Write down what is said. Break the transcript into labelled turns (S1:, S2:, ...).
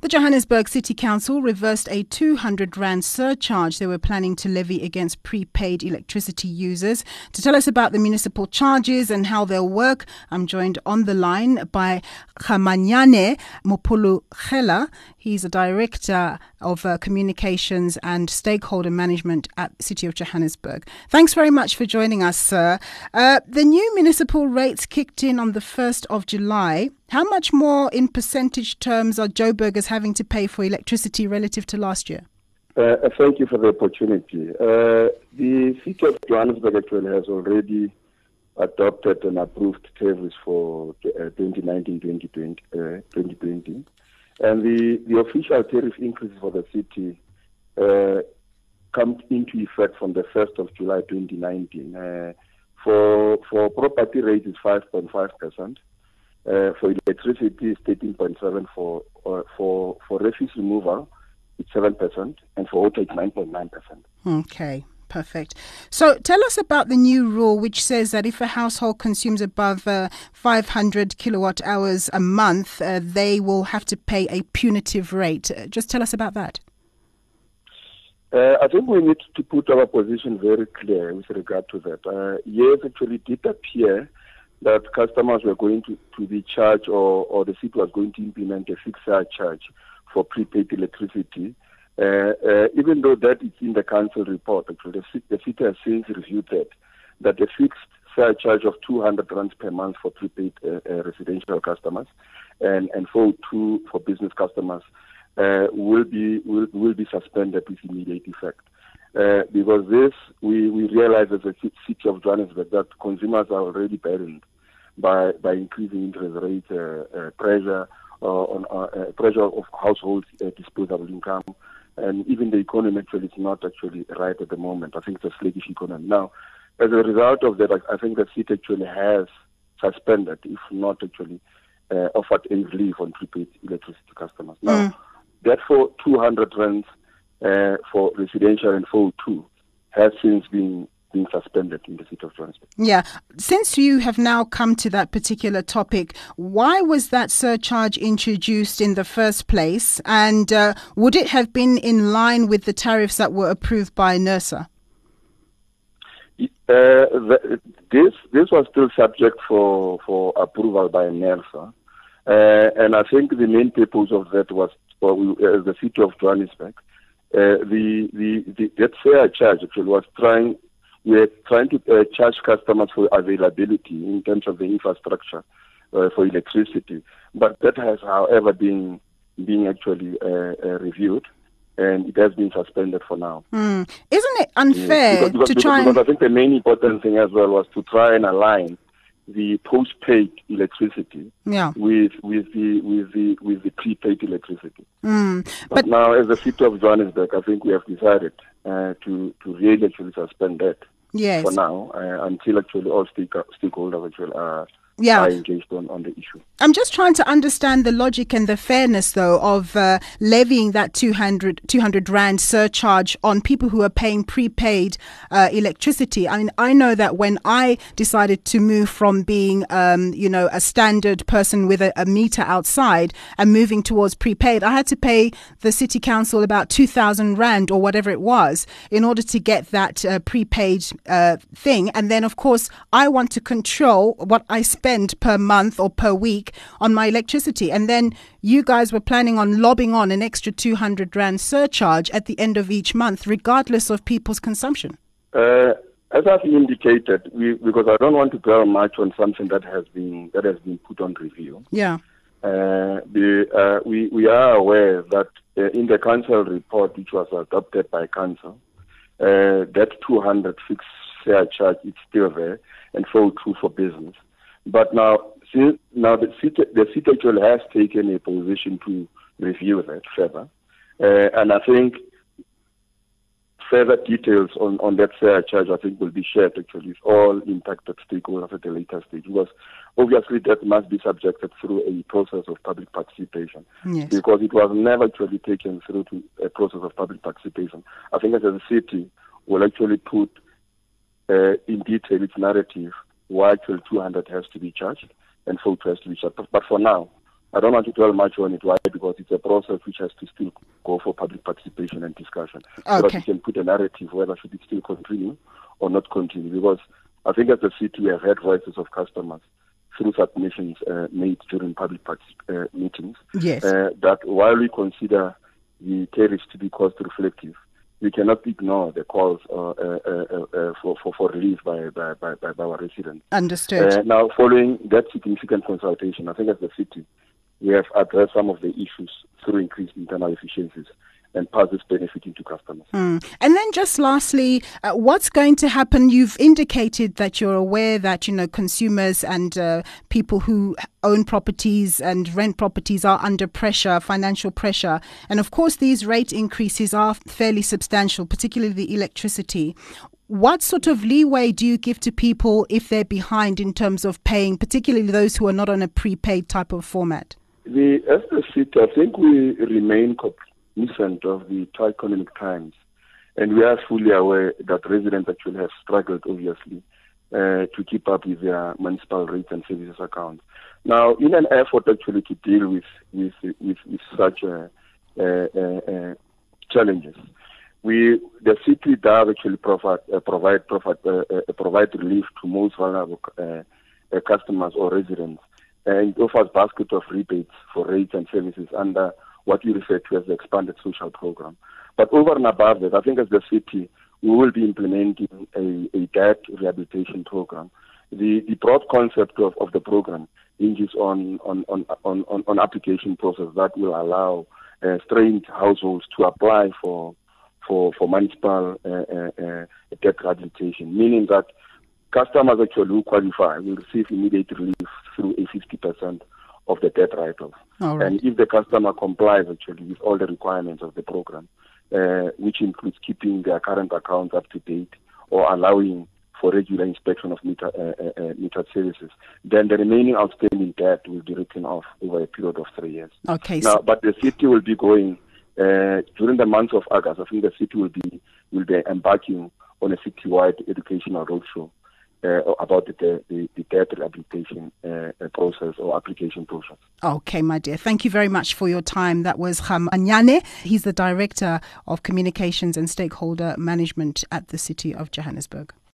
S1: The Johannesburg City Council reversed a 200 Rand surcharge they were planning to levy against prepaid electricity users. To tell us about the municipal charges and how they'll work, I'm joined on the line by Khamanyane Mopulu-Khela. He's a Director of Communications and Stakeholder Management at City of Johannesburg. Thanks very much for joining us, sir. The new municipal rates kicked in on the 1st of July. How much more in percentage terms are Joburgers having to pay for electricity relative to last year?
S2: Thank you for the opportunity. The City of Johannesburg actually has already adopted and approved tariffs for 2019-2020. And the official tariff increase for the city comes into effect from the 1st of July 2019. For property rate is 5.5%. For electricity is 13.7%. For refuse removal, it's 7%. And for water, it's 9.9%.
S1: Okay. Perfect. So tell us about the new rule which says that if a household consumes above 500 kilowatt hours a month, they will have to pay a punitive rate. Just tell us about that.
S2: I think we need to put our position very clear with regard to that. Yes, actually did appear that customers were going to be charged or the city was going to implement a fixed surcharge for prepaid electricity. Even though that is in the council report, actually, the city has since reviewed that the fixed surcharge of 200 Rand per month for prepaid residential customers and 402 for business customers will be suspended with immediate effect. Because this, we realize as a city of Johannesburg that consumers are already burdened by increasing interest rate pressure pressure of households' disposable income. And even the economy actually is not actually right at the moment. I think it's a sluggish economy. Now, as a result of that, I think the city actually has suspended, if not actually offered a relief on prepaid electricity customers. Now, therefore, 200 Rand for residential and 402 has since been suspended in the city of Johannesburg.
S1: Yeah. Since you have now come to that particular topic, why was that surcharge introduced in the first place? And would it have been in line with the tariffs that were approved by NERSA?
S2: This was still subject for approval by NERSA. And I think the main purpose of that was for the city of Johannesburg. That surcharge actually was we're trying to charge customers for availability in terms of the infrastructure for electricity. But that has, however, been actually reviewed, and it has been suspended for now.
S1: Isn't it unfair because
S2: I think the main important thing as well was to try and align the post-paid electricity with the prepaid electricity. But now, as the city of Johannesburg, I think we have decided to really actually suspend that for now until actually all stakeholders actually are engaged on the issue.
S1: I'm just trying to understand the logic and the fairness, though, of levying that 200 Rand surcharge on people who are paying prepaid electricity. I mean, I know that when I decided to move from being, a standard person with a meter outside and moving towards prepaid, I had to pay the city council about 2,000 Rand or whatever it was in order to get that prepaid thing. And then, of course, I want to control what I spend per month or per week on my electricity. And then you guys were planning on lobbing on an extra 200 Rand surcharge at the end of each month, regardless of people's consumption. As
S2: I've indicated, because I don't want to dwell much on something that has been put on review.
S1: Yeah.
S2: We are aware that in the council report, which was adopted by council, that 200 fixed surcharge is still there, and 402 for business. But now the city actually has taken a position to review that further. And I think further details on that surcharge, I think, will be shared actually with all impacted stakeholders at a later stage. Because obviously that must be subjected through a process of public participation.
S1: Yes.
S2: Because it was never actually taken through to a process of public participation. I think as a city will actually put in detail its narrative why actually 200 has to be charged and 402 has to be charged. But for now, I don't want to dwell much on it, why because it's a process which has to still go for public participation and discussion. So that
S1: Okay.
S2: we can put a narrative whether should it still continue or not continue. Because I think as a city we have heard voices of customers through submissions made during public meetings,
S1: Yes.
S2: that while we consider the tariffs to be cost reflective, we cannot ignore the calls for relief by our residents.
S1: Understood.
S2: Now, following that significant consultation, I think as the city, we have addressed some of the issues through increased internal efficiencies and pass this benefit into customers.
S1: And then just lastly, what's going to happen? You've indicated that you're aware that, consumers and people who own properties and rent properties are under pressure, financial pressure. And of course, these rate increases are fairly substantial, particularly the electricity. What sort of leeway do you give to people if they're behind in terms of paying, particularly those who are not on a prepaid type of format?
S2: As the city, I think we remain cognizant of the tight economic times, and we are fully aware that residents actually have struggled, obviously, to keep up with their municipal rates and services accounts. Now, in an effort actually to deal with such challenges, the city does actually provide relief to most vulnerable customers or residents, and it offers basket of rebates for rates and services under what we refer to as the expanded social program. But over and above that, I think as the city, we will be implementing a debt rehabilitation program. The broad concept of the program hinges on application process that will allow strained households to apply for municipal debt rehabilitation, meaning that customers actually who qualify will receive immediate relief through a 50% of the debt write-off.
S1: All right.
S2: And if the customer complies actually with all the requirements of the program, which includes keeping their current accounts up to date or allowing for regular inspection of metered services, then the remaining outstanding debt will be written off over a period of 3 years.
S1: Okay.
S2: Now, but the city will be going during the month of August. I think the city will be embarking on a citywide educational roadshow about the debt rehabilitation process or application process.
S1: Okay, my dear. Thank you very much for your time. That was Anyane. He's the Director of Communications and Stakeholder Management at the City of Johannesburg.